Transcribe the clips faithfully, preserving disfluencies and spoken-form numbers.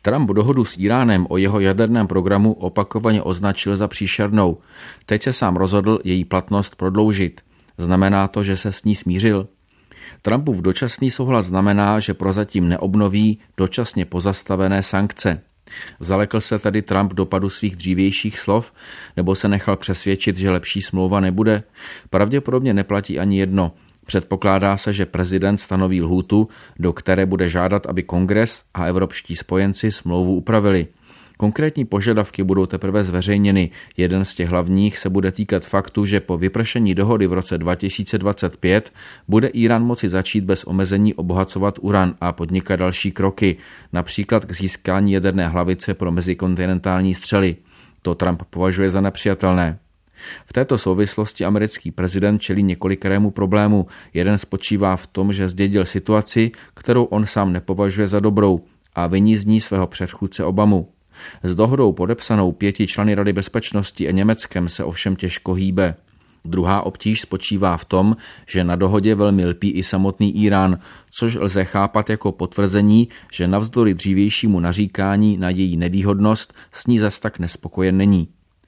Trump dohodu s Íránem o jeho jaderném programu opakovaně označil za příšernou. Teď se sám rozhodl její platnost prodloužit. Znamená to, že se s ní smířil? Trumpův dočasný souhlas znamená, že prozatím neobnoví dočasně pozastavené sankce. Zalekl se tedy Trump dopadu svých dřívějších slov, nebo se nechal přesvědčit, že lepší smlouva nebude? Pravděpodobně neplatí ani jedno. Předpokládá se, že prezident stanoví lhůtu, do které bude žádat, aby Kongres a evropští spojenci smlouvu upravili. Konkrétní požadavky budou teprve zveřejněny. Jeden z těch hlavních se bude týkat faktu, že po vypršení dohody v roce dva tisíce dvacet pět bude Írán moci začít bez omezení obohacovat uran a podnikat další kroky, například k získání jaderné hlavice pro mezikontinentální střely. To Trump považuje za nepřijatelné. V této souvislosti americký prezident čelí několikarému problému. Jeden spočívá v tom, že zdědil situaci, kterou on sám nepovažuje za dobrou, a viní z ní svého předchůdce Obamu. S dohodou podepsanou pěti členy Rady bezpečnosti a Německem se ovšem těžko hýbe. Druhá obtíž spočívá v tom, že na dohodě velmi lpí i samotný Írán, což lze chápat jako potvrzení, že navzdory dřívějšímu naříkání na její nevýhodnost s ní zas tak nespokojen není.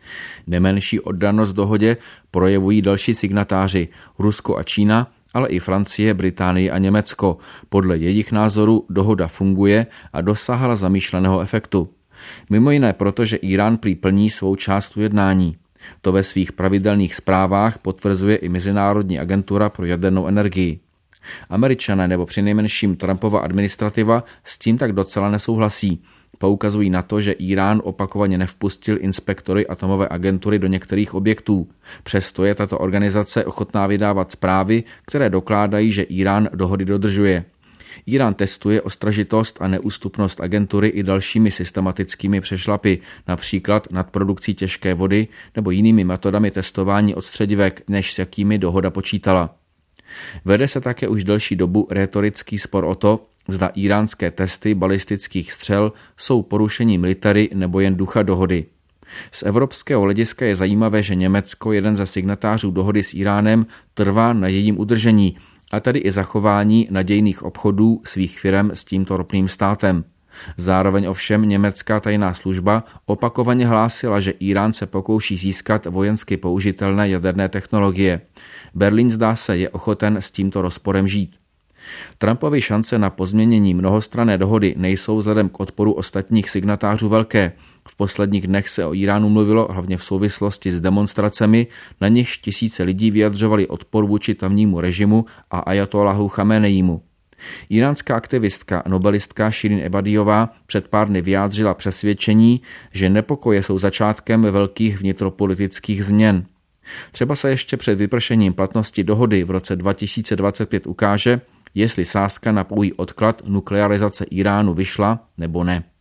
Nemenší oddanost dohodě projevují další signatáři Rusko a Čína, ale i Francie, Británie a Německo. Podle jejich názoru dohoda funguje a dosáhla zamýšleného efektu. Mimo jiné proto, že Írán prý plní svou část ujednání. To ve svých pravidelných zprávách potvrzuje i Mezinárodní agentura pro jadernou energii. Američané nebo přinejmenším Trumpova administrativa s tím tak docela nesouhlasí. Poukazují na to, že Írán opakovaně nevpustil inspektory atomové agentury do některých objektů. Přesto je tato organizace ochotná vydávat zprávy, které dokládají, že Írán dohody dodržuje. Írán testuje ostražitost a neústupnost agentury i dalšími systematickými přešlapy, například nad produkcí těžké vody nebo jinými metodami testování odstředivek, než s jakými dohoda počítala. Vede se také už delší dobu rétorický spor o to, zda íránské testy balistických střel jsou porušením litery nebo jen ducha dohody. Z evropského hlediska je zajímavé, že Německo, jeden ze signatářů dohody s Íránem, trvá na jejím udržení, a tedy i zachování nadějných obchodů svých firem s tímto ropným státem. Zároveň ovšem německá tajná služba opakovaně hlásila, že Írán se pokouší získat vojensky použitelné jaderné technologie. Berlín, zdá se, je ochoten s tímto rozporem žít. Trumpovy šance na pozměnění mnohostranné dohody nejsou vzhledem k odporu ostatních signatářů velké. V posledních dnech se o Íránu mluvilo hlavně v souvislosti s demonstracemi, na nichž tisíce lidí vyjadřovali odpor vůči tamnímu režimu a ajatollahu Chameneimu. Íránská aktivistka a nobelistka Shirin Ebadijová před pár dny vyjádřila přesvědčení, že nepokoje jsou začátkem velkých vnitropolitických změn. Třeba se ještě před vypršením platnosti dohody v roce dva tisíce dvacet pět ukáže, jestli sázka na pouhý odklad nuklearizace Íránu vyšla nebo ne.